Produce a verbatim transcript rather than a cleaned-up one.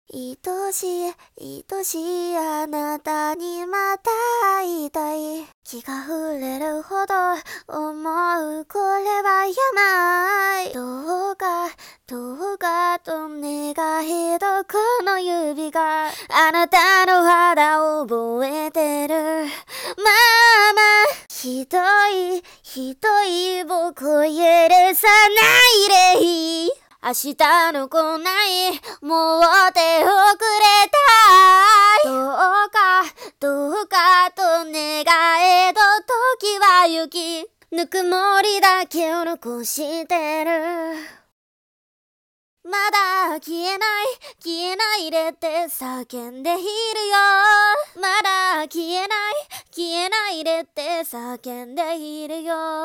愛しい愛しいあなたにまた会いたい。気が触れるほど思うこれはやばい。どうかどうかと願いどこの指があなたの肌を覚えてる。まあまあひどいひどい僕を許さないでいい。明日の来ないもう手遅れたい。どうかどうかと願えど時は行きぬくもりだけを残してる。まだ消えない消えないでって叫んでいるよ。まだ消えない消えないでって叫んでいるよ。